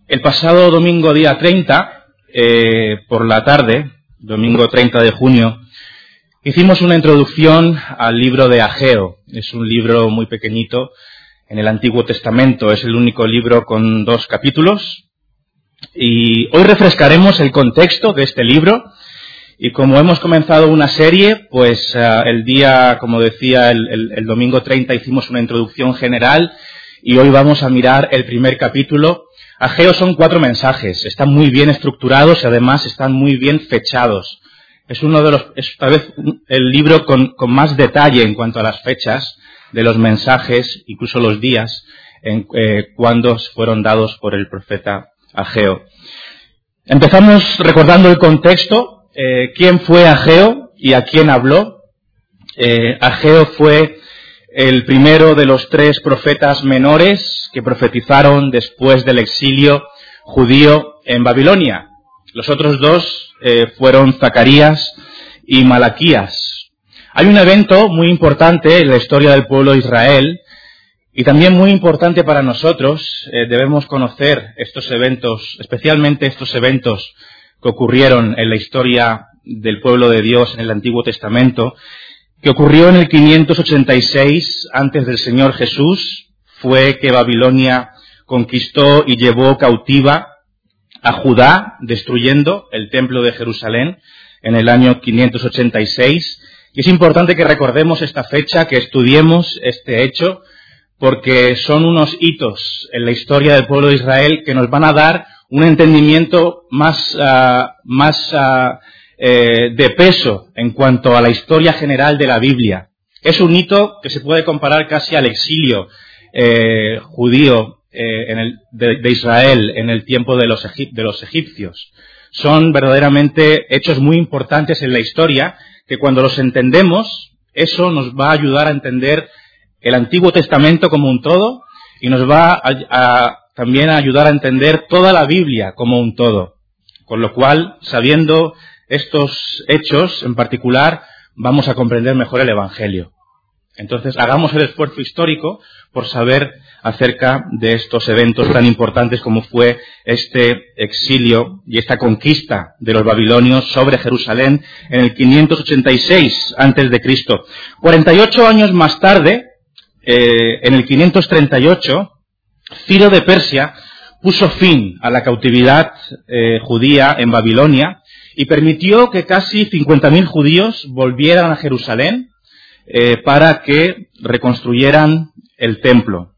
El pasado domingo día 30, por la tarde, domingo 30 de junio, hicimos una introducción al libro de Ageo. Es un libro muy pequeñito en el Antiguo Testamento, es el único libro con 2 capítulos. Y hoy refrescaremos el contexto de este libro. Y como hemos comenzado una serie, pues el día, como decía, el domingo 30 hicimos una introducción general y hoy vamos a mirar el primer capítulo. Ageo son 4 mensajes, están muy bien estructurados y además están muy bien fechados. Es tal vez el libro con más detalle en cuanto a las fechas de los mensajes, incluso los días, cuando fueron dados por el profeta Ageo. Empezamos recordando el contexto, quién fue Ageo y a quién habló. Ageo fue el primero de los 3 profetas menores que profetizaron después del exilio judío en Babilonia. Los otros 2 fueron Zacarías y Malaquías. Hay un evento muy importante en la historia del pueblo de Israel y también muy importante para nosotros. Debemos conocer estos eventos, especialmente estos eventos que ocurrieron en la historia del pueblo de Dios en el Antiguo Testamento, que ocurrió en el 586 antes del Señor Jesús. Fue que Babilonia conquistó y llevó cautiva a Judá, destruyendo el templo de Jerusalén en el año 586. Y es importante que recordemos esta fecha, que estudiemos este hecho, porque son unos hitos en la historia del pueblo de Israel que nos van a dar un entendimiento más de peso en cuanto a la historia general de la Biblia. Es un hito que se puede comparar casi al exilio judío de Israel en el tiempo de los egipcios. Son verdaderamente hechos muy importantes en la historia que cuando los entendemos, eso nos va a ayudar a entender el Antiguo Testamento como un todo y nos va también a ayudar a entender toda la Biblia como un todo. Con lo cual, sabiendo estos hechos en particular, vamos a comprender mejor el Evangelio. Entonces, hagamos el esfuerzo histórico por saber acerca de estos eventos tan importantes como fue este exilio y esta conquista de los babilonios sobre Jerusalén en el 586 a.C. 48 años más tarde, en el 538, Ciro de Persia puso fin a la cautividad judía en Babilonia y permitió que casi 50.000 judíos volvieran a Jerusalén para que reconstruyeran el templo.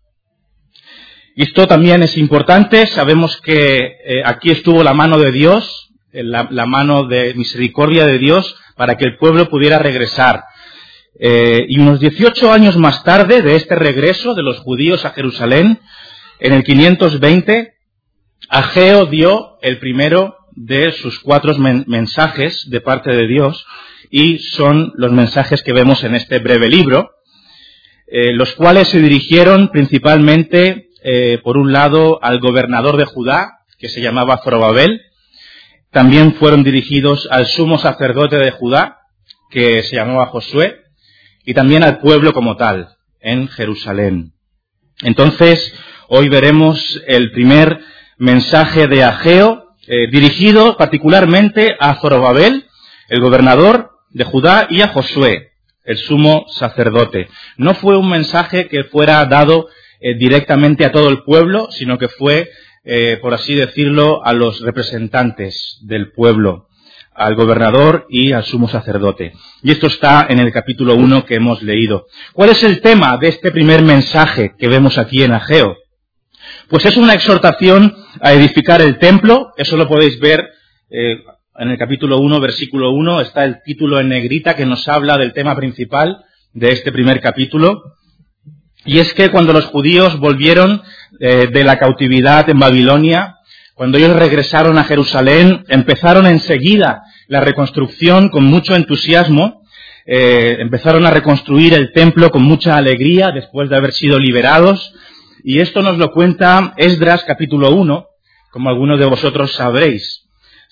Y esto también es importante. Sabemos que aquí estuvo la mano de Dios, la mano de misericordia de Dios, para que el pueblo pudiera regresar. Y unos 18 años más tarde de este regreso de los judíos a Jerusalén, en el 520, Ageo dio el primero de sus 4 mensajes de parte de Dios, y son los mensajes que vemos en este breve libro, los cuales se dirigieron principalmente, por un lado, al gobernador de Judá, que se llamaba Zorobabel. También fueron dirigidos al sumo sacerdote de Judá, que se llamaba Josué, y también al pueblo como tal, en Jerusalén. Entonces, hoy veremos el primer mensaje de Ageo, dirigido particularmente a Zorobabel, el gobernador de Judá, y a Josué, el sumo sacerdote. No fue un mensaje que fuera dado directamente a todo el pueblo, sino que fue, por así decirlo, a los representantes del pueblo, al gobernador y al sumo sacerdote. Y esto está en el capítulo 1 que hemos leído. ¿Cuál es el tema de este primer mensaje que vemos aquí en Ageo? Pues es una exhortación a edificar el templo. Eso lo podéis ver en el capítulo 1, versículo 1. Está el título en negrita que nos habla del tema principal de este primer capítulo. Y es que cuando los judíos volvieron de la cautividad en Babilonia, cuando ellos regresaron a Jerusalén, empezaron enseguida la reconstrucción con mucho entusiasmo. Empezaron a reconstruir el templo con mucha alegría después de haber sido liberados. Y esto nos lo cuenta Esdras capítulo 1, como algunos de vosotros sabéis.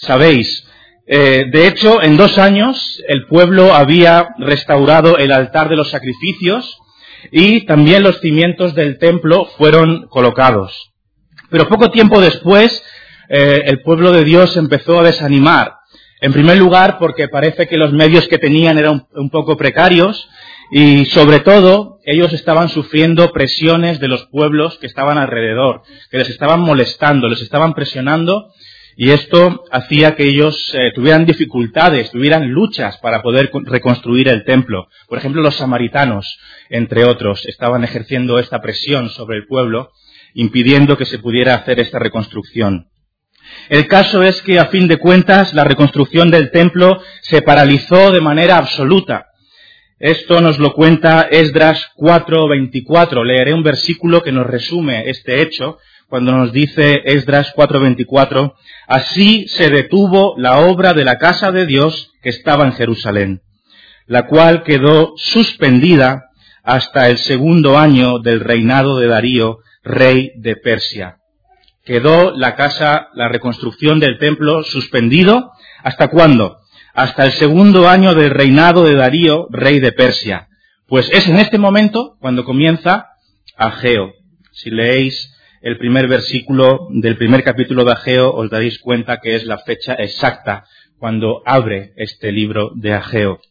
De hecho, en 2 años el pueblo había restaurado el altar de los sacrificios y también los cimientos del templo fueron colocados. Pero poco tiempo después, el pueblo de Dios empezó a desanimar. En primer lugar, porque parece que los medios que tenían eran un poco precarios y, sobre todo, ellos estaban sufriendo presiones de los pueblos que estaban alrededor, que les estaban molestando, les estaban presionando, y esto hacía que ellos tuvieran dificultades, tuvieran luchas para poder reconstruir el templo. Por ejemplo, los samaritanos, entre otros, estaban ejerciendo esta presión sobre el pueblo, impidiendo que se pudiera hacer esta reconstrucción. El caso es que, a fin de cuentas, la reconstrucción del templo se paralizó de manera absoluta. Esto nos lo cuenta Esdras 4:24. Leeré un versículo que nos resume este hecho, cuando nos dice Esdras 4:24, así se detuvo la obra de la casa de Dios que estaba en Jerusalén, la cual quedó suspendida hasta el 2º año del reinado de Darío, rey de Persia. Quedó la reconstrucción del templo suspendido, ¿hasta cuándo? Hasta el 2º año del reinado de Darío, rey de Persia. Pues es en este momento cuando comienza Ageo. Si leéis el primer versículo del primer capítulo de Ageo, os daréis cuenta que es la fecha exacta cuando abre este libro de Ageo.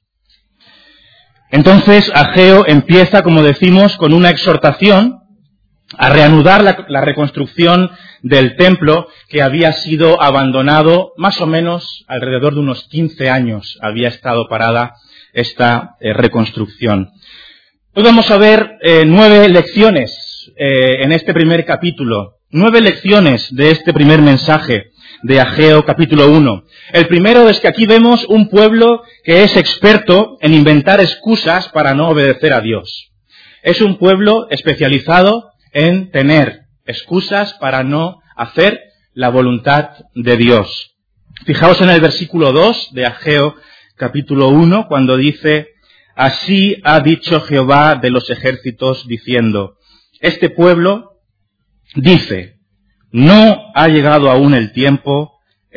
Entonces, Ageo empieza, como decimos, con una exhortación a reanudar la reconstrucción del templo que había sido abandonado más o menos alrededor de unos 15 años había estado parada esta reconstrucción. Hoy vamos a ver 9 lecciones en este primer capítulo, 9 lecciones de este primer mensaje de Ageo capítulo 1. El primero es que aquí vemos un pueblo que es experto en inventar excusas para no obedecer a Dios. Es un pueblo especializado en tener excusas para no hacer la voluntad de Dios. Fijaos en el versículo 2 de Ageo capítulo 1, cuando dice, así ha dicho Jehová de los ejércitos, diciendo, este pueblo dice, no ha llegado aún el tiempo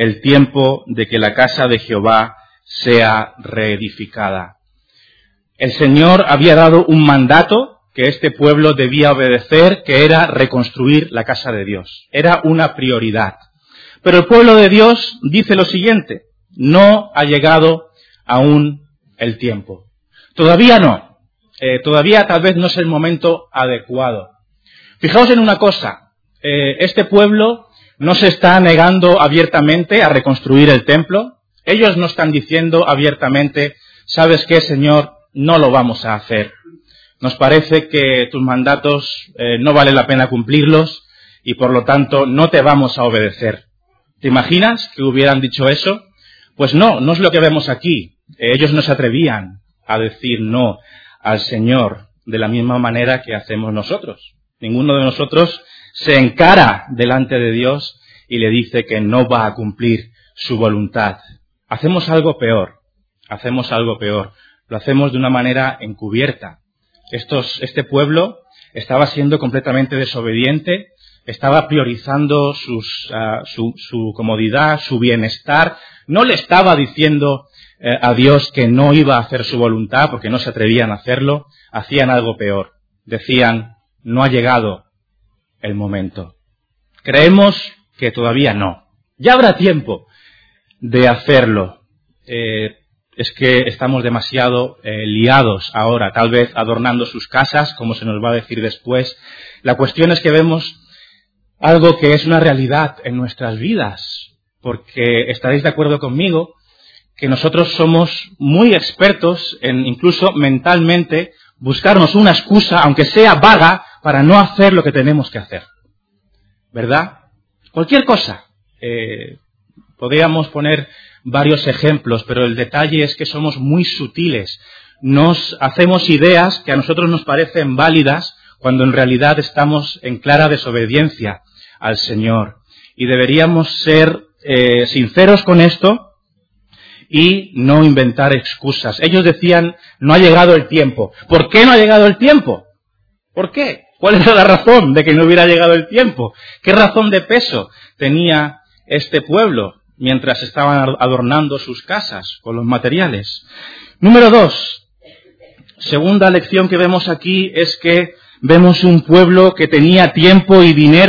de que la casa de Jehová sea reedificada. El Señor había dado un mandato que este pueblo debía obedecer, que era reconstruir la casa de Dios. Era una prioridad. Pero el pueblo de Dios dice lo siguiente, no ha llegado aún el tiempo. Todavía no. Todavía tal vez no es el momento adecuado. Fijaos en una cosa, este pueblo no se está negando abiertamente a reconstruir el templo. Ellos no están diciendo abiertamente, ¿sabes qué, Señor? No lo vamos a hacer. Nos parece que tus mandatos no vale la pena cumplirlos y por lo tanto no te vamos a obedecer. ¿Te imaginas que hubieran dicho eso? Pues no es lo que vemos aquí. Ellos no se atrevían a decir no al Señor de la misma manera que hacemos nosotros. Ninguno de nosotros se encara delante de Dios y le dice que no va a cumplir su voluntad. Hacemos algo peor. Lo hacemos de una manera encubierta. Este pueblo estaba siendo completamente desobediente, estaba priorizando su comodidad, su bienestar. No le estaba diciendo a Dios que no iba a hacer su voluntad porque no se atrevían a hacerlo. Hacían algo peor. Decían, no ha llegado el momento. Creemos que todavía no. Ya habrá tiempo de hacerlo. Es que estamos demasiado liados ahora, tal vez adornando sus casas, como se nos va a decir después. La cuestión es que vemos algo que es una realidad en nuestras vidas, porque estaréis de acuerdo conmigo que nosotros somos muy expertos en, incluso mentalmente, buscarnos una excusa, aunque sea vaga, para no hacer lo que tenemos que hacer. ¿Verdad? Cualquier cosa. Podríamos poner varios ejemplos, pero el detalle es que somos muy sutiles. Nos hacemos ideas que a nosotros nos parecen válidas cuando en realidad estamos en clara desobediencia al Señor. Y deberíamos ser sinceros con esto y no inventar excusas. Ellos decían, no ha llegado el tiempo. ¿Por qué no ha llegado el tiempo? ¿Por qué? ¿Cuál era la razón de que no hubiera llegado el tiempo? ¿Qué razón de peso tenía este pueblo mientras estaban adornando sus casas con los materiales? Número 2. Segunda lección que vemos aquí es que vemos un pueblo que tenía tiempo y dinero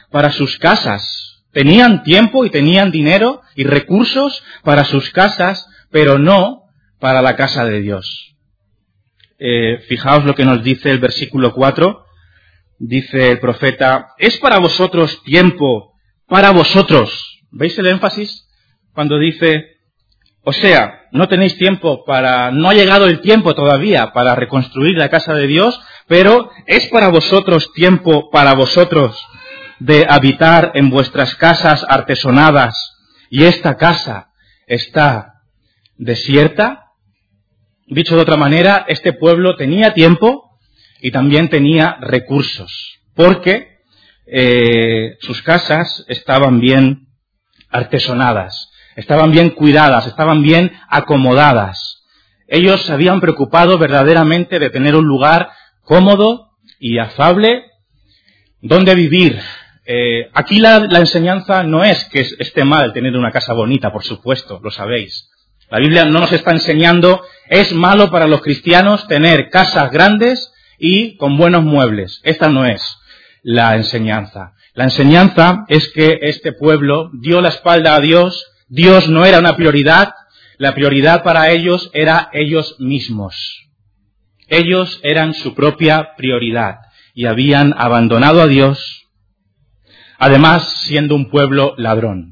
para sus casas. Tenían tiempo y tenían dinero y recursos para sus casas, pero no para la casa de Dios. Fijaos lo que nos dice el versículo 4. Dice el profeta, es para vosotros tiempo, para vosotros. ¿Veis el énfasis? Cuando dice, o sea, no tenéis tiempo no ha llegado el tiempo todavía para reconstruir la casa de Dios, pero es para vosotros tiempo, para vosotros, de habitar en vuestras casas artesonadas, y esta casa está desierta. Dicho de otra manera, este pueblo tenía tiempo y también tenía recursos, porque sus casas estaban bien artesonadas, estaban bien cuidadas, estaban bien acomodadas. Ellos se habían preocupado verdaderamente de tener un lugar cómodo y afable donde vivir. Aquí la enseñanza no es que esté mal tener una casa bonita, por supuesto, lo sabéis. La Biblia no nos está enseñando, es malo para los cristianos tener casas grandes y con buenos muebles. Esta no es la enseñanza. La enseñanza es que este pueblo dio la espalda a Dios. Dios no era una prioridad. La prioridad para ellos era ellos mismos. Ellos eran su propia prioridad y habían abandonado a Dios, además siendo un pueblo ladrón.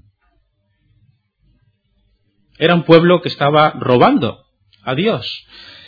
Era un pueblo que estaba robando a Dios.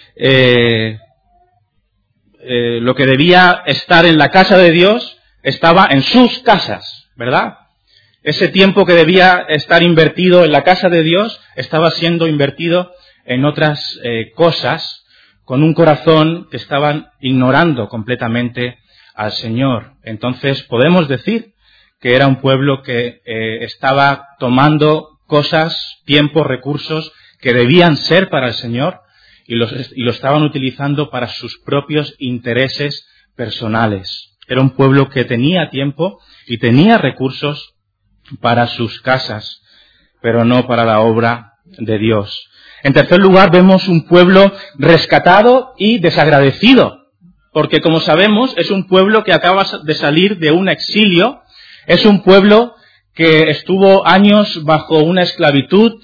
Lo que debía estar en la casa de Dios estaba en sus casas, ¿verdad? Ese tiempo que debía estar invertido en la casa de Dios estaba siendo invertido en otras cosas, con un corazón que estaban ignorando completamente al Señor. Entonces podemos decir que era un pueblo que estaba tomando cosas, tiempos, recursos que debían ser para el Señor y lo estaban utilizando para sus propios intereses personales. Era un pueblo que tenía tiempo y tenía recursos para sus casas, pero no para la obra de Dios. En tercer lugar, vemos un pueblo rescatado y desagradecido, porque como sabemos es un pueblo que acaba de salir de un exilio, es un pueblo que estuvo años bajo una esclavitud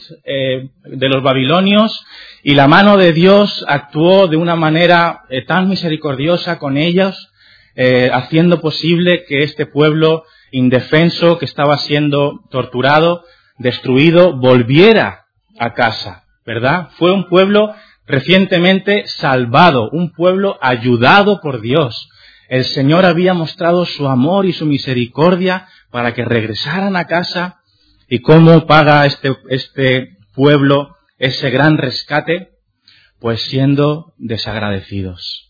de los babilonios, y la mano de Dios actuó de una manera tan misericordiosa con ellos, haciendo posible que este pueblo indefenso que estaba siendo torturado, destruido, volviera a casa, ¿verdad? Fue un pueblo recientemente salvado, un pueblo ayudado por Dios. El Señor había mostrado su amor y su misericordia para que regresaran a casa. ¿Y cómo paga este pueblo ese gran rescate? Pues siendo desagradecidos,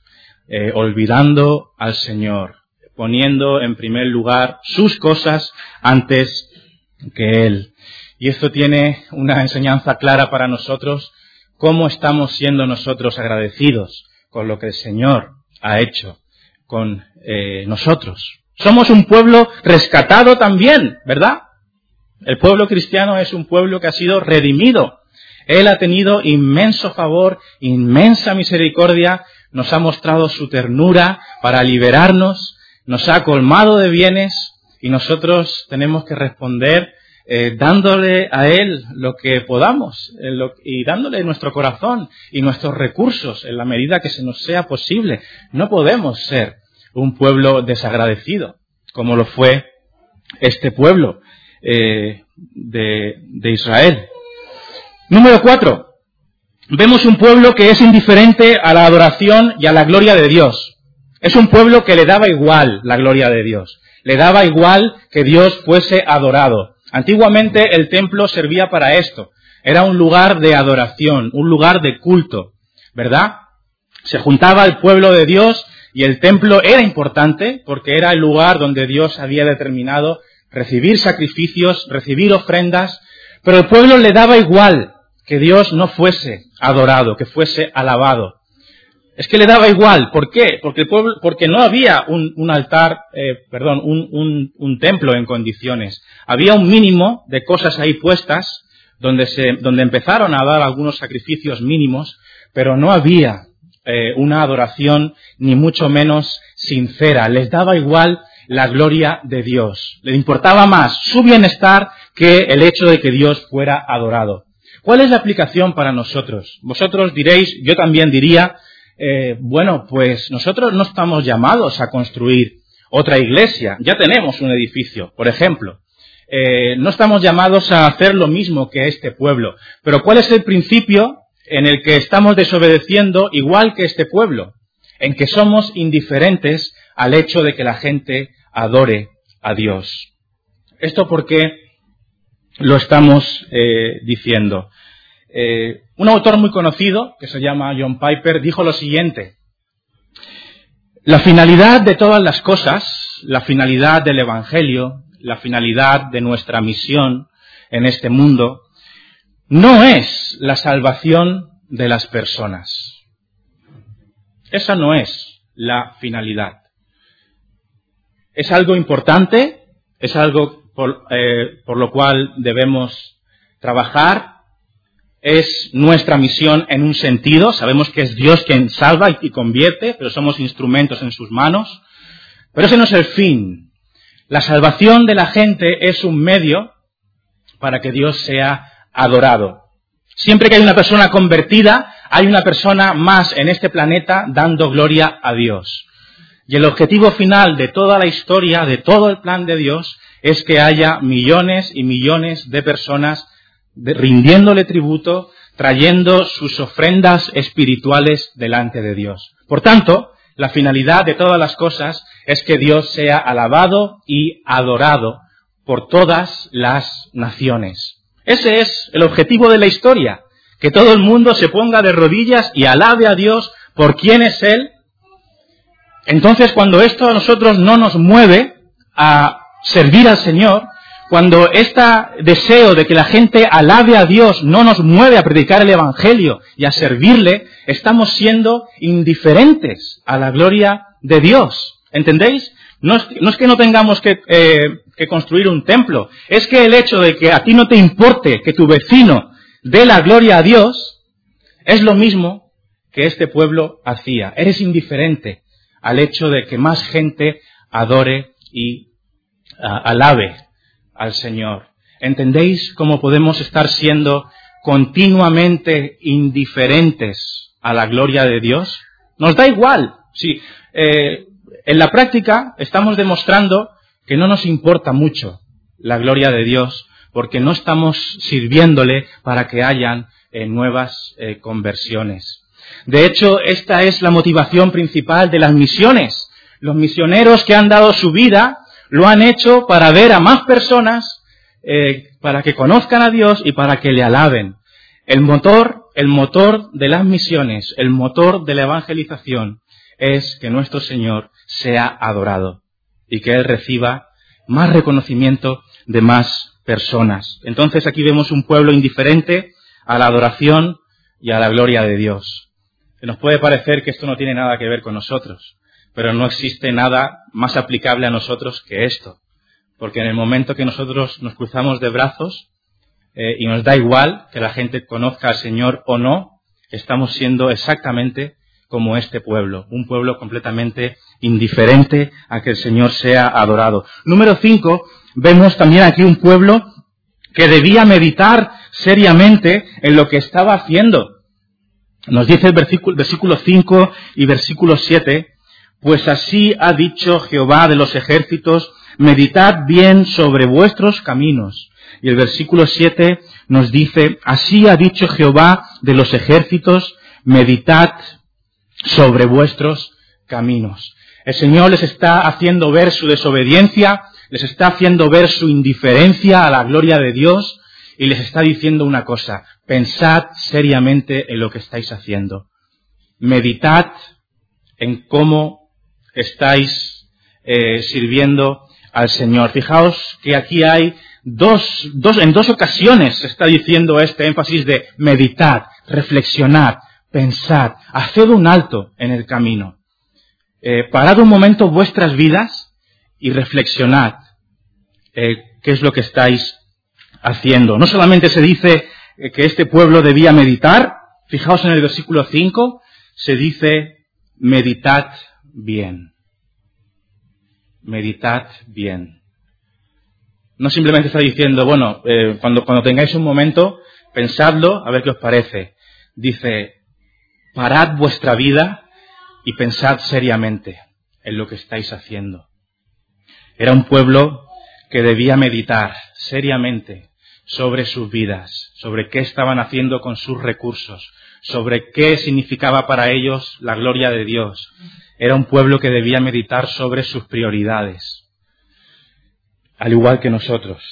olvidando al Señor, poniendo en primer lugar sus cosas antes que Él. Y esto tiene una enseñanza clara para nosotros, cómo estamos siendo nosotros agradecidos con lo que el Señor ha hecho con nosotros. Somos un pueblo rescatado también, ¿verdad? El pueblo cristiano es un pueblo que ha sido redimido. Él ha tenido inmenso favor, inmensa misericordia, nos ha mostrado su ternura para liberarnos, nos ha colmado de bienes y nosotros tenemos que responder dándole a Él lo que podamos y dándole nuestro corazón y nuestros recursos en la medida que se nos sea posible. No podemos ser un pueblo desagradecido como lo fue este pueblo de Israel. Número 4. Vemos un pueblo que es indiferente a la adoración y a la gloria de Dios. Es un pueblo que le daba igual la gloria de Dios. Le daba igual que Dios fuese adorado. Antiguamente el templo servía para esto. Era un lugar de adoración, un lugar de culto, ¿verdad? Se juntaba el pueblo de Dios y el templo era importante porque era el lugar donde Dios había determinado recibir sacrificios, recibir ofrendas, pero el pueblo le daba igual que Dios no fuese adorado, que fuese alabado. Es que le daba igual. ¿Por qué? Porque no había un templo en condiciones. Había un mínimo de cosas ahí puestas donde empezaron a dar algunos sacrificios mínimos, pero no había una adoración ni mucho menos sincera. Les daba igual la gloria de Dios. Le importaba más su bienestar que el hecho de que Dios fuera adorado. ¿Cuál es la aplicación para nosotros? Vosotros diréis, yo también diría, bueno, pues nosotros no estamos llamados a construir otra iglesia. Ya tenemos un edificio, por ejemplo. No estamos llamados a hacer lo mismo que este pueblo. Pero ¿cuál es el principio en el que estamos desobedeciendo igual que este pueblo? En que somos indiferentes al hecho de que la gente adore a Dios. ¿Esto por qué lo estamos diciendo? Un autor muy conocido, que se llama John Piper, dijo lo siguiente: la finalidad de todas las cosas, la finalidad del Evangelio, la finalidad de nuestra misión en este mundo, no es la salvación de las personas. Esa no es la finalidad. Es algo importante, es algo por lo cual debemos trabajar. Es nuestra misión en un sentido. Sabemos que es Dios quien salva y convierte, pero somos instrumentos en sus manos. Pero ese no es el fin. La salvación de la gente es un medio para que Dios sea adorado. Siempre que hay una persona convertida, hay una persona más en este planeta dando gloria a Dios. Y el objetivo final de toda la historia, de todo el plan de Dios, es que haya millones y millones de personas rindiéndole tributo, trayendo sus ofrendas espirituales delante de Dios. Por tanto, la finalidad de todas las cosas es que Dios sea alabado y adorado por todas las naciones. Ese es el objetivo de la historia, que todo el mundo se ponga de rodillas y alabe a Dios por quién es Él. Entonces, cuando esto a nosotros no nos mueve a servir al Señor, cuando este deseo de que la gente alabe a Dios no nos mueve a predicar el Evangelio y a servirle, estamos siendo indiferentes a la gloria de Dios. ¿Entendéis? No es que no tengamos que construir un templo, es que el hecho de que a ti no te importe que tu vecino dé la gloria a Dios es lo mismo que este pueblo hacía. Eres indiferente al hecho de que más gente adore y alabe al Señor. ¿Entendéis cómo podemos estar siendo continuamente indiferentes a la gloria de Dios? Nos da igual. Sí, en la práctica estamos demostrando que no nos importa mucho la gloria de Dios porque no estamos sirviéndole para que hayan nuevas conversiones. De hecho, esta es la motivación principal de las misiones. Los misioneros que han dado su vida lo han hecho para ver a más personas, para que conozcan a Dios y para que le alaben. El motor de las misiones, el motor de la evangelización es que nuestro Señor sea adorado y que Él reciba más reconocimiento de más personas. Entonces aquí vemos un pueblo indiferente a la adoración y a la gloria de Dios. Nos puede parecer que esto no tiene nada que ver con nosotros, pero no existe nada más aplicable a nosotros que esto. Porque en el momento que nosotros nos cruzamos de brazos y nos da igual que la gente conozca al Señor o no, estamos siendo exactamente como este pueblo. Un pueblo completamente indiferente a que el Señor sea adorado. Número 5, vemos también aquí un pueblo que debía meditar seriamente en lo que estaba haciendo. Nos dice el versículo 5 y versículo 7, pues así ha dicho Jehová de los ejércitos, meditad bien sobre vuestros caminos. Y el versículo 7 nos dice, así ha dicho Jehová de los ejércitos, meditad sobre vuestros caminos. El Señor les está haciendo ver su desobediencia, les está haciendo ver su indiferencia a la gloria de Dios y les está diciendo una cosa, pensad seriamente en lo que estáis haciendo. Meditad en cómo estáis sirviendo al Señor. Fijaos que aquí hay en dos ocasiones se está diciendo este énfasis de meditad, reflexionad, pensad, haced un alto en el camino. Parad un momento vuestras vidas y reflexionad qué es lo que estáis haciendo. No solamente se dice que este pueblo debía meditar, fijaos en el versículo 5, se dice meditad bien. meditad bien. No simplemente está diciendo, bueno, cuando tengáis un momento, pensadlo, a ver qué os parece. Dice, parad vuestra vida y pensad seriamente en lo que estáis haciendo. Era un pueblo que debía meditar seriamente sobre sus vidas, sobre qué estaban haciendo con sus recursos, sobre qué significaba para ellos la gloria de Dios. Era un pueblo que debía meditar sobre sus prioridades, al igual que nosotros.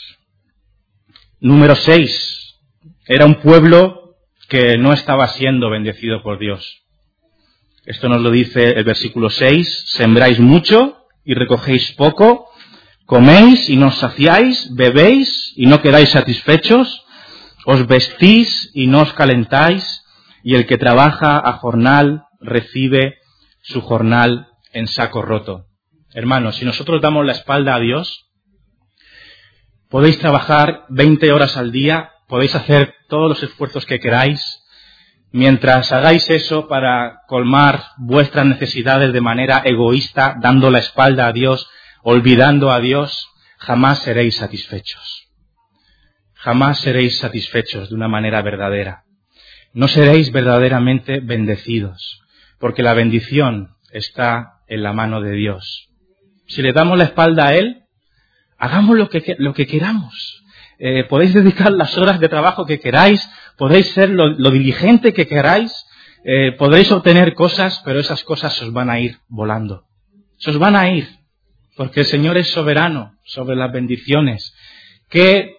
Número 6. Era un pueblo que no estaba siendo bendecido por Dios. Esto nos lo dice el versículo 6. Sembráis mucho y recogéis poco, coméis y no os saciáis, bebéis y no quedáis satisfechos, os vestís y no os calentáis, y el que trabaja a jornal recibe su jornal en saco roto. Hermanos, si nosotros damos la espalda a Dios, podéis trabajar 20 horas al día, podéis hacer todos los esfuerzos que queráis. Mientras hagáis eso para colmar vuestras necesidades de manera egoísta, dando la espalda a Dios, olvidando a Dios, jamás seréis satisfechos. Jamás seréis satisfechos de una manera verdadera. No seréis verdaderamente bendecidos, porque la bendición está en la mano de Dios. Si le damos la espalda a Él, hagamos lo que queramos. Podéis dedicar las horas de trabajo que queráis, podéis ser lo diligente que queráis, podéis obtener cosas, pero esas cosas se os van a ir volando. Se os van a ir, porque el Señor es soberano sobre las bendiciones. Qué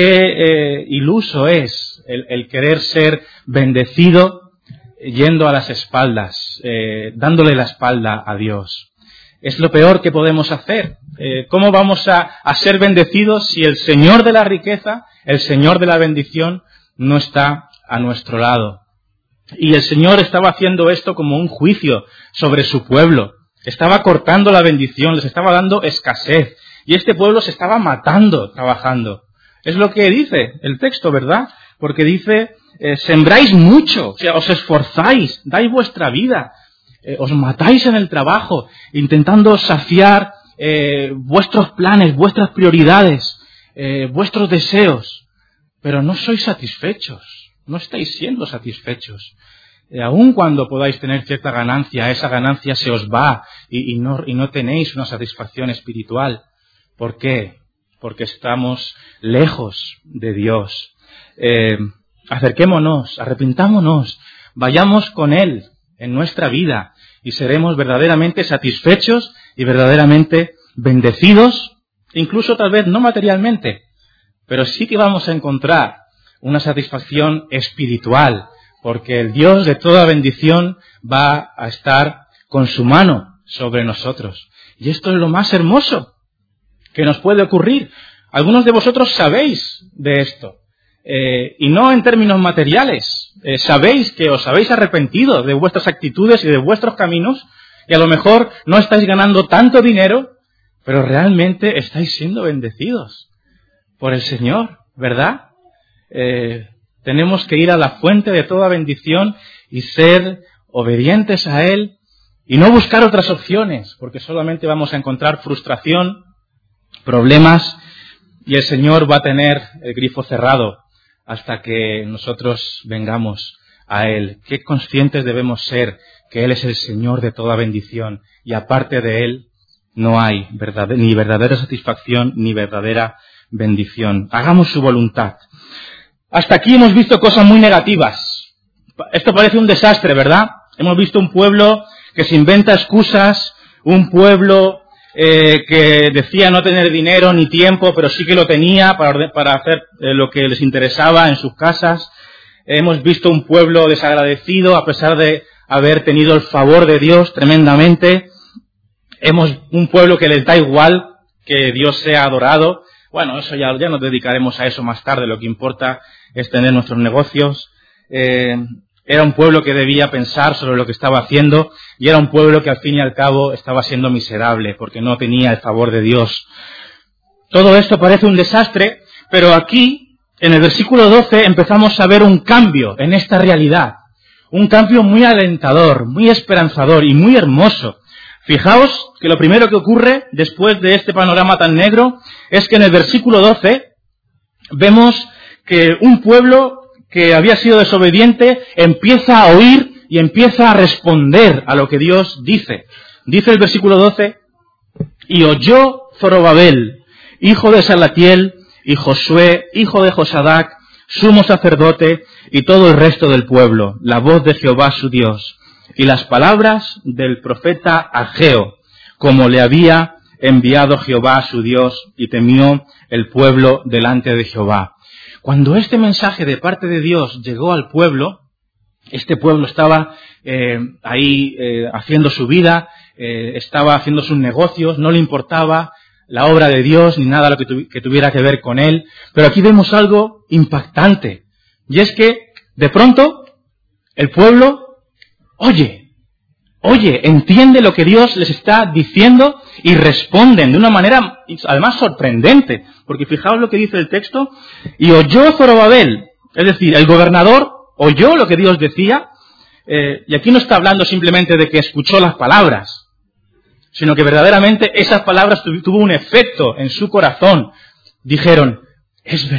iluso es el querer ser bendecido yendo a las espaldas, dándole la espalda a Dios. Es lo peor que podemos hacer. ¿Cómo vamos a ser bendecidos si el Señor de la riqueza, el Señor de la bendición, no está a nuestro lado? Y el Señor estaba haciendo esto como un juicio sobre su pueblo. Estaba cortando la bendición, les estaba dando escasez. Y este pueblo se estaba matando trabajando. Es lo que dice el texto, ¿verdad? Porque dice, sembráis mucho, o sea, os esforzáis, dais vuestra vida, os matáis en el trabajo, intentando saciar vuestros planes, vuestras prioridades, vuestros deseos, pero no sois satisfechos, no estáis siendo satisfechos. Aun cuando podáis tener cierta ganancia, esa ganancia se os va y no tenéis una satisfacción espiritual. ¿Por qué? Porque estamos lejos de Dios. Acerquémonos, arrepintámonos, vayamos con Él en nuestra vida y seremos verdaderamente satisfechos y verdaderamente bendecidos, incluso tal vez no materialmente, pero sí que vamos a encontrar una satisfacción espiritual, porque el Dios de toda bendición va a estar con su mano sobre nosotros. Y esto es lo más hermoso que nos puede ocurrir. Algunos de vosotros sabéis de esto, y no en términos materiales. Sabéis que os habéis arrepentido de vuestras actitudes y de vuestros caminos, y a lo mejor no estáis ganando tanto dinero, pero realmente estáis siendo bendecidos por el Señor, ¿verdad? Tenemos que ir a la fuente de toda bendición y ser obedientes a Él y no buscar otras opciones, porque solamente vamos a encontrar frustración, problemas, y el Señor va a tener el grifo cerrado hasta que nosotros vengamos a Él. Qué conscientes debemos ser que Él es el Señor de toda bendición y aparte de Él no hay ni verdadera satisfacción ni verdadera bendición. Hagamos su voluntad. Hasta aquí hemos visto cosas muy negativas. Esto parece un desastre, ¿verdad? Hemos visto un pueblo que se inventa excusas, un pueblo que decía no tener dinero ni tiempo, pero sí que lo tenía para hacer lo que les interesaba en sus casas. Hemos visto un pueblo desagradecido a pesar de haber tenido el favor de Dios tremendamente. Un pueblo que les da igual que Dios sea adorado. Bueno, eso ya nos dedicaremos a eso más tarde. Lo que importa es tener nuestros negocios. Era un pueblo que debía pensar sobre lo que estaba haciendo y era un pueblo que al fin y al cabo estaba siendo miserable porque no tenía el favor de Dios. Todo esto parece un desastre, pero aquí, en el versículo 12, empezamos a ver un cambio en esta realidad. Un cambio muy alentador, muy esperanzador y muy hermoso. Fijaos que lo primero que ocurre después de este panorama tan negro es que en el versículo 12 vemos que un pueblo que había sido desobediente empieza a oír y empieza a responder a lo que Dios dice. Dice el versículo 12, y oyó Zorobabel, hijo de Salatiel, y Josué, hijo de Josadac, sumo sacerdote, y todo el resto del pueblo, la voz de Jehová su Dios, y las palabras del profeta Ageo, como le había enviado Jehová su Dios, y temió el pueblo delante de Jehová. Cuando este mensaje de parte de Dios llegó al pueblo, este pueblo estaba ahí haciendo su vida, estaba haciendo sus negocios, no le importaba la obra de Dios ni nada lo que tuviera que ver con él. Pero aquí vemos algo impactante, y es que de pronto el pueblo oye, entiende lo que Dios les está diciendo y responden de una manera además sorprendente, porque fijaos lo que dice el texto, y oyó Zorobabel, es decir, el gobernador oyó lo que Dios decía, y aquí no está hablando simplemente de que escuchó las palabras, sino que verdaderamente esas palabras tuvo un efecto en su corazón. Dijeron, es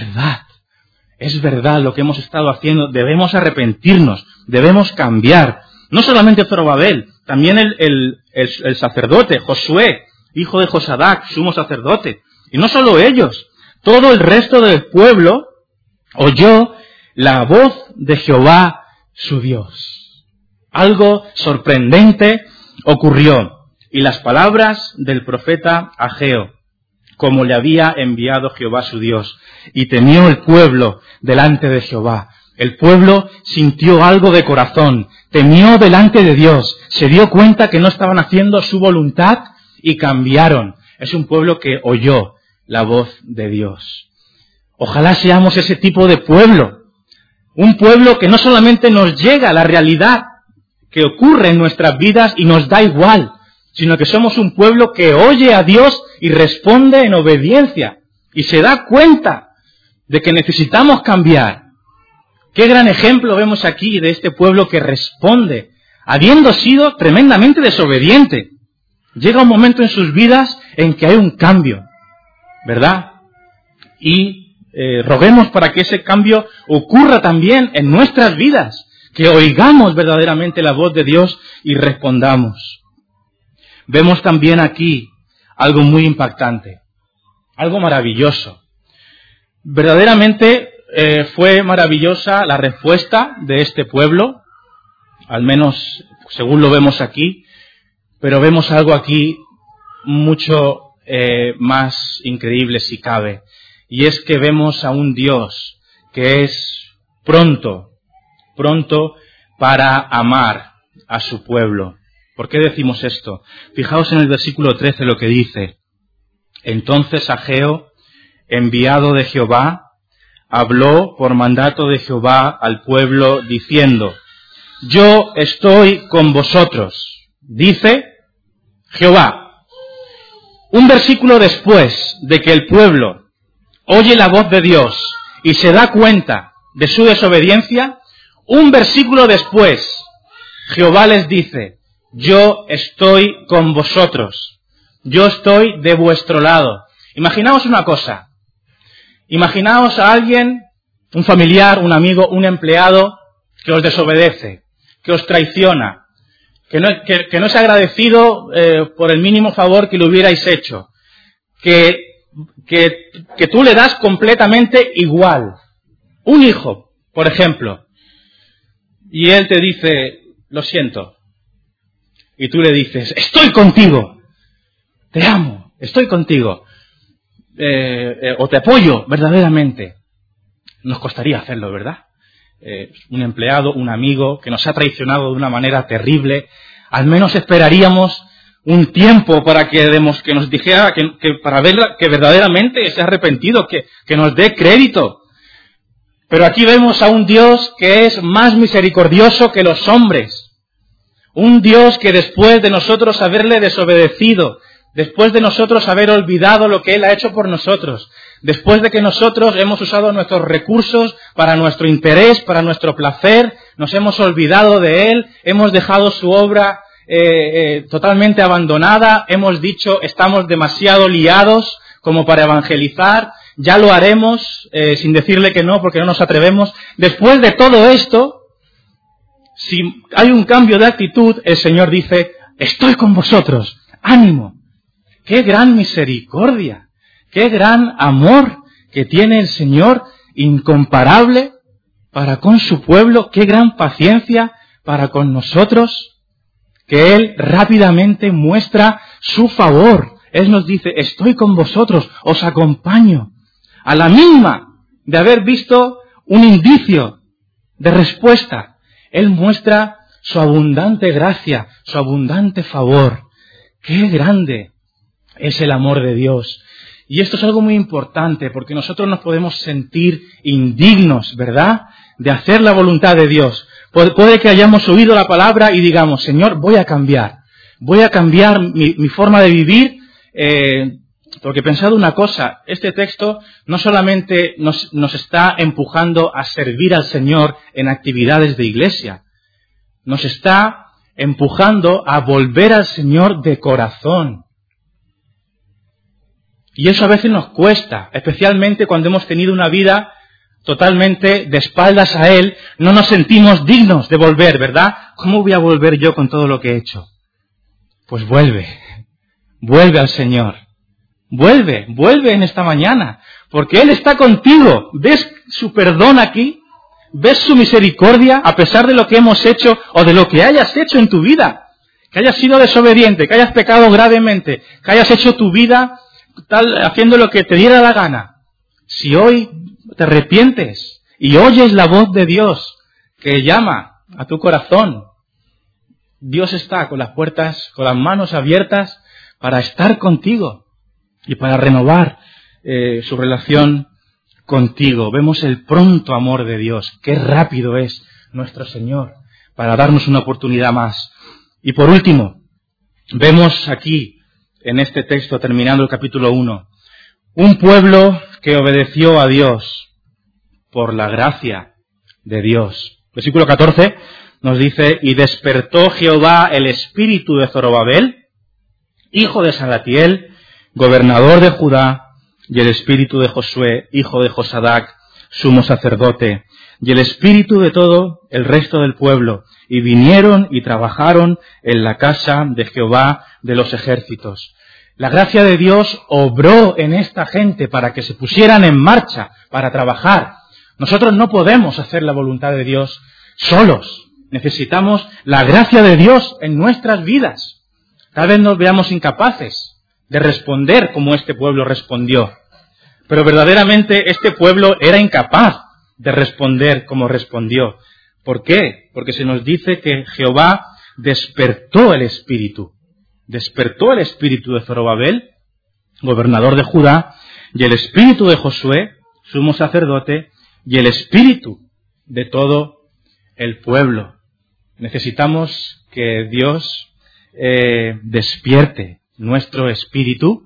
verdad lo que hemos estado haciendo, debemos arrepentirnos, debemos cambiar. No solamente Zorobabel, también el sacerdote, Josué, hijo de Josadac, sumo sacerdote. Y no solo ellos, todo el resto del pueblo oyó la voz de Jehová su Dios. Algo sorprendente ocurrió. Y las palabras del profeta Ageo, como le había enviado Jehová su Dios. Y temió el pueblo delante de Jehová. El pueblo sintió algo de corazón, temió delante de Dios, se dio cuenta que no estaban haciendo su voluntad y cambiaron. Es un pueblo que oyó la voz de Dios. Ojalá seamos ese tipo de pueblo. Un pueblo que no solamente nos llega a la realidad que ocurre en nuestras vidas y nos da igual, sino que somos un pueblo que oye a Dios y responde en obediencia y se da cuenta de que necesitamos cambiar. Qué gran ejemplo vemos aquí de este pueblo que responde, habiendo sido tremendamente desobediente. Llega un momento en sus vidas en que hay un cambio, ¿verdad? Y roguemos para que ese cambio ocurra también en nuestras vidas, que oigamos verdaderamente la voz de Dios y respondamos. Vemos también aquí algo muy impactante, algo maravilloso. Verdaderamente fue maravillosa la respuesta de este pueblo, al menos según lo vemos aquí, pero vemos algo aquí mucho más increíble si cabe, y es que vemos a un Dios que es pronto para amar a su pueblo. ¿Por qué decimos esto? Fijaos en el versículo 13 lo que dice. Entonces Ageo, enviado de Jehová, habló por mandato de Jehová al pueblo diciendo, yo estoy con vosotros, dice Jehová. Un versículo después de que el pueblo oye la voz de Dios y se da cuenta de su desobediencia, un versículo después Jehová les dice, yo estoy con vosotros, yo estoy de vuestro lado. Imaginaos una cosa, imaginaos a alguien, un familiar, un amigo, un empleado que os desobedece, que os traiciona, que no es agradecido por el mínimo favor que le hubierais hecho, que tú le das completamente igual. Un hijo, por ejemplo, y él te dice, lo siento, y tú le dices, estoy contigo, te amo, estoy contigo, o te apoyo verdaderamente. Nos costaría hacerlo, ¿verdad? Un empleado, un amigo que nos ha traicionado de una manera terrible, al menos esperaríamos un tiempo para que nos dijera, para ver que verdaderamente se ha arrepentido, que nos dé crédito. Pero aquí vemos a un Dios que es más misericordioso que los hombres. Un Dios que después de nosotros haberle desobedecido, después de nosotros haber olvidado lo que Él ha hecho por nosotros, después de que nosotros hemos usado nuestros recursos para nuestro interés, para nuestro placer, nos hemos olvidado de Él, hemos dejado su obra totalmente abandonada, hemos dicho estamos demasiado liados como para evangelizar, ya lo haremos sin decirle que no porque no nos atrevemos. Después de todo esto, si hay un cambio de actitud, el Señor dice, estoy con vosotros, ánimo. ¡Qué gran misericordia! ¡Qué gran amor que tiene el Señor, incomparable para con su pueblo! ¡Qué gran paciencia para con nosotros! Que Él rápidamente muestra su favor. Él nos dice, estoy con vosotros, os acompaño. A la mínima de haber visto un indicio de respuesta, Él muestra su abundante gracia, su abundante favor. ¡Qué grande es el amor de Dios! Y esto es algo muy importante, porque nosotros nos podemos sentir indignos, ¿verdad?, de hacer la voluntad de Dios. Puede que hayamos oído la palabra y digamos, Señor, voy a cambiar mi forma de vivir, porque pensad una cosa, este texto no solamente nos está empujando a servir al Señor en actividades de iglesia, nos está empujando a volver al Señor de corazón. Y eso a veces nos cuesta, especialmente cuando hemos tenido una vida totalmente de espaldas a Él, no nos sentimos dignos de volver, ¿verdad? ¿Cómo voy a volver yo con todo lo que he hecho? Pues vuelve al Señor. Vuelve en esta mañana, porque Él está contigo. ¿Ves su perdón aquí? ¿Ves su misericordia a pesar de lo que hemos hecho o de lo que hayas hecho en tu vida? Que hayas sido desobediente, que hayas pecado gravemente, que hayas hecho tu vida haciendo lo que te diera la gana. Si hoy te arrepientes y oyes la voz de Dios que llama a tu corazón, Dios está con las puertas, con las manos abiertas para estar contigo y para renovar su relación contigo. Vemos el pronto amor de Dios. Qué rápido es nuestro Señor para darnos una oportunidad más. Y por último, vemos aquí en este texto, terminando el capítulo 1, un pueblo que obedeció a Dios por la gracia de Dios. Versículo 14 nos dice, y despertó Jehová el espíritu de Zorobabel, hijo de Salatiel, gobernador de Judá, y el espíritu de Josué, hijo de Josadac, sumo sacerdote, y el espíritu de todo el resto del pueblo, y vinieron y trabajaron en la casa de Jehová de los ejércitos. La gracia de Dios obró en esta gente para que se pusieran en marcha, para trabajar. Nosotros no podemos hacer la voluntad de Dios solos. Necesitamos la gracia de Dios en nuestras vidas. Tal vez nos veamos incapaces de responder como este pueblo respondió. Pero verdaderamente este pueblo era incapaz de responder como respondió. ¿Por qué? Porque se nos dice que Jehová despertó el espíritu. Despertó el espíritu de Zorobabel, gobernador de Judá, y el espíritu de Josué, sumo sacerdote, y el espíritu de todo el pueblo. Necesitamos que Dios despierte nuestro espíritu,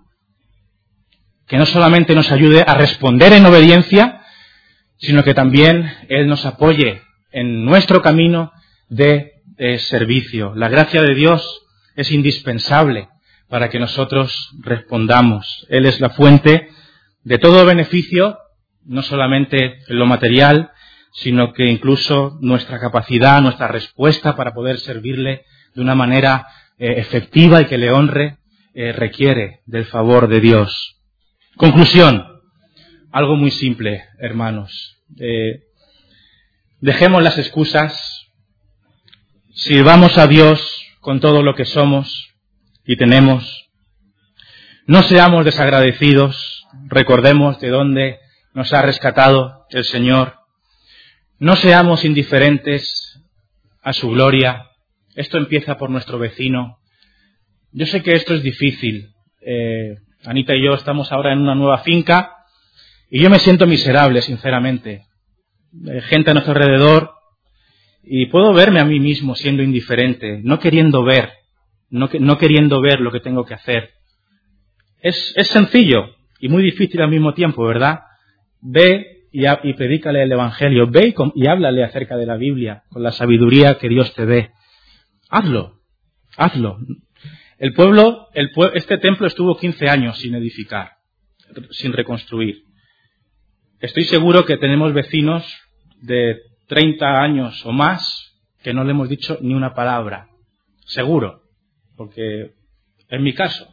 que no solamente nos ayude a responder en obediencia, sino que también Él nos apoye en nuestro camino de servicio. La gracia de Dios es indispensable para que nosotros respondamos. Él es la fuente de todo beneficio, no solamente en lo material, sino que incluso nuestra capacidad, nuestra respuesta para poder servirle de una manera efectiva y que le honre, requiere del favor de Dios. Conclusión. Algo muy simple, hermanos. Dejemos las excusas, sirvamos a Dios con todo lo que somos y tenemos. No seamos desagradecidos, recordemos de dónde nos ha rescatado el Señor. No seamos indiferentes a su gloria. Esto empieza por nuestro vecino. Yo sé que esto es difícil. Anita y yo estamos ahora en una nueva finca y yo me siento miserable, sinceramente. Gente a nuestro alrededor y puedo verme a mí mismo siendo indiferente, no queriendo ver lo que tengo que hacer. Es sencillo y muy difícil al mismo tiempo, ¿verdad? Ve y predícale el Evangelio, ve y háblale acerca de la Biblia con la sabiduría que Dios te dé. Hazlo. Hazlo. Este templo estuvo 15 años sin edificar, sin reconstruir. Estoy seguro que tenemos vecinos de 30 años o más que no le hemos dicho ni una palabra. Seguro, porque en mi caso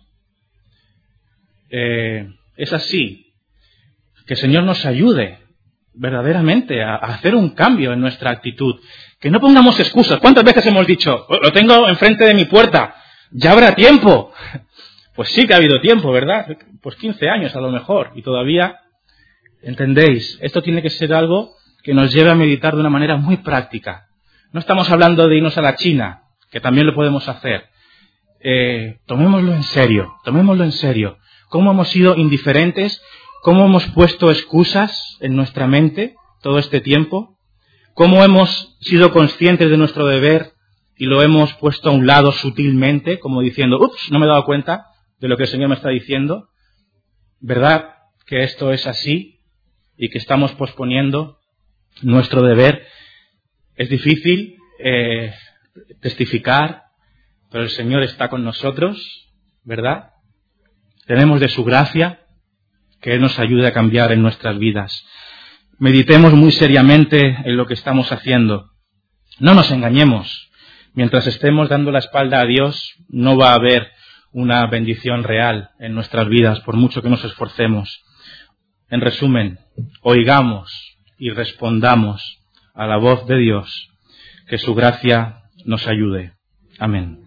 es así. Que el Señor nos ayude verdaderamente a hacer un cambio en nuestra actitud. Que no pongamos excusas. ¿Cuántas veces hemos dicho, lo tengo enfrente de mi puerta, ya habrá tiempo? Pues sí que ha habido tiempo, ¿verdad? Pues 15 años a lo mejor, y todavía, ¿entendéis? Esto tiene que ser algo que nos lleve a meditar de una manera muy práctica. No estamos hablando de irnos a la China, que también lo podemos hacer. Tomémoslo en serio. ¿Cómo hemos sido indiferentes? ¿Cómo hemos puesto excusas en nuestra mente todo este tiempo? ¿Cómo hemos sido conscientes de nuestro deber y lo hemos puesto a un lado sutilmente, como diciendo, ups, no me he dado cuenta de lo que el Señor me está diciendo? ¿Verdad que esto es así y que estamos posponiendo nuestro deber? Es difícil testificar, pero el Señor está con nosotros, ¿verdad? Tenemos de su gracia, que Él nos ayude a cambiar en nuestras vidas. Meditemos muy seriamente en lo que estamos haciendo. No nos engañemos. Mientras estemos dando la espalda a Dios, no va a haber una bendición real en nuestras vidas, por mucho que nos esforcemos. En resumen, oigamos y respondamos a la voz de Dios. Que su gracia nos ayude. Amén.